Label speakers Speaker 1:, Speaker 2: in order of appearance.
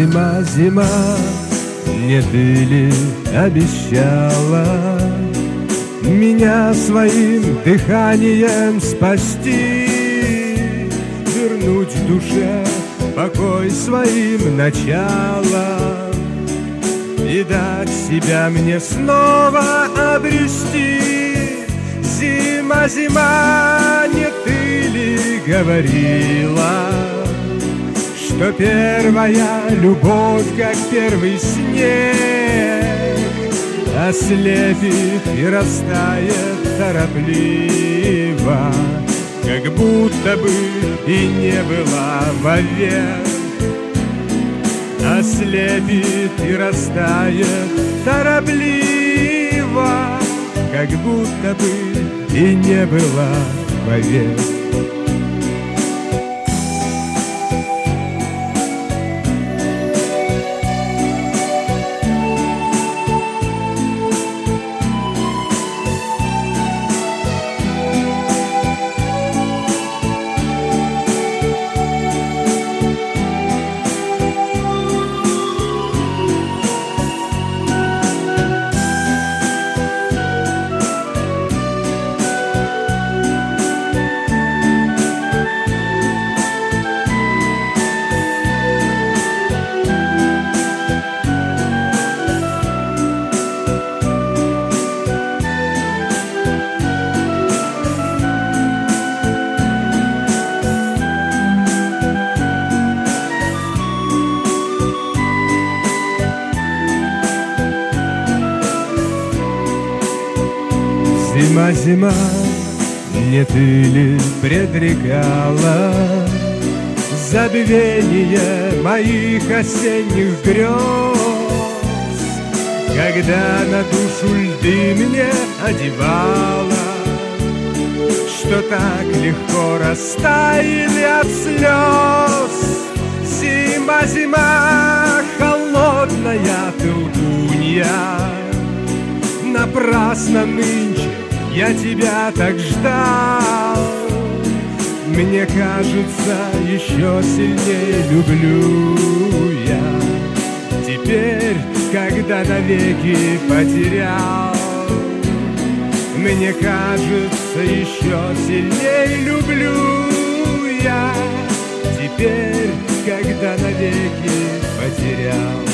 Speaker 1: Зима, зима, не ты ли обещала меня своим дыханием спасти, вернуть душе покой своим началом и дать себя мне снова обрести? Зима, зима, не ты ли говорила, что первая любовь, как первый снег, ослепит и растает торопливо, как будто бы и не было вовек. Ослепит и растает торопливо, как будто бы и не было вовек. Зима, зима, не ты ли предрекала забвение моих осенних грез, когда на душу льды мне одевала, что так легко растаяли от слез? Зима, зима, холодная ты лгунья, напрасно нынче я тебя так ждал. Мне кажется, еще сильнее люблю я теперь, когда навеки потерял. Мне кажется, еще сильнее люблю я теперь, когда навеки потерял.